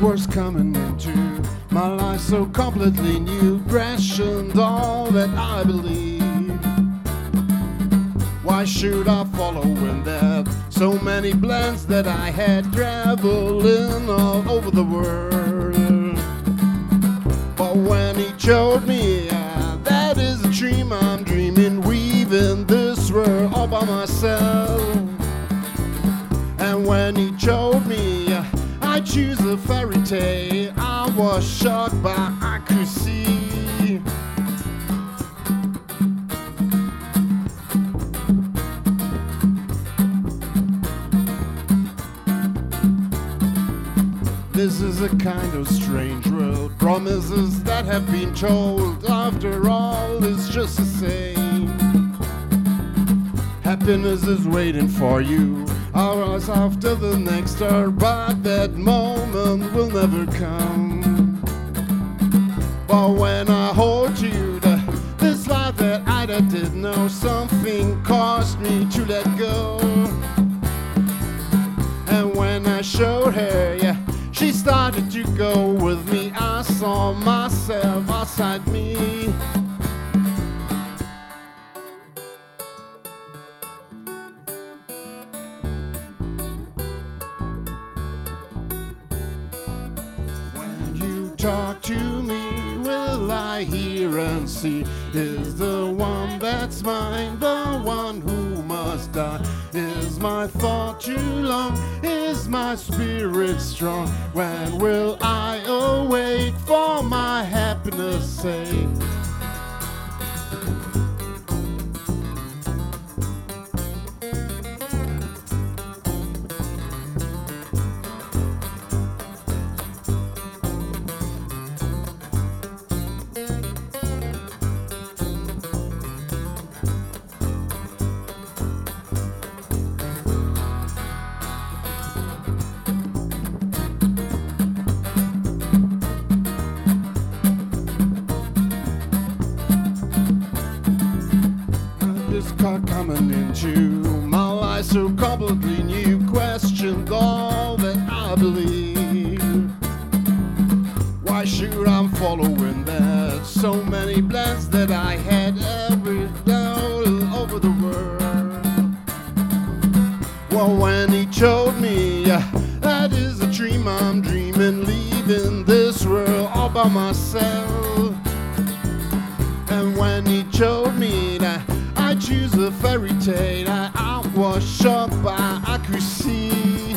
was coming into my life so completely new, questioned all that I believe. Why should I follow in that? So many plans that I had traveling all over the world. But when he showed me that is a dream I'm dreaming, weaving this world all by myself. And when he showed me I choose a fairy tale, I was shocked by I could see. This is a kind of strange world, promises that have been told, after all it's just the same. Happiness is waiting for you, hours after the next hour, but that moment will never come. But when I hold you, this life that I didn't know, something caused me to let go. And when I showed her, yeah, she started to go with me. I saw myself outside me. When you talk to me, will I hear and see? Is the one that's mine the one who must die? Is my thought too long? Is my spirit strong? When will I awake for my happiness' sake? This car coming into my life so completely new, questioned all that I believe. Why should I follow in that? So many plans that I had all over the world. Well, when he told me that is a dream I'm dreaming, leaving this world all by myself. And when he told me that I choose a fairy tale, I was shocked by I could see.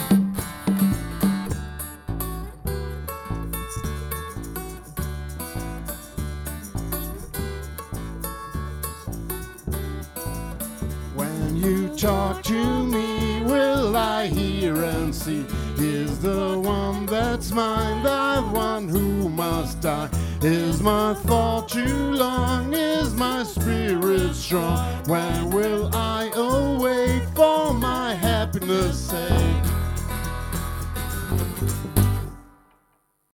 When you talk to me, will I hear and see? Is the one that's mine the one who must die? Is my thought too long? Is my spirit strong? When will I awake for my happiness' sake?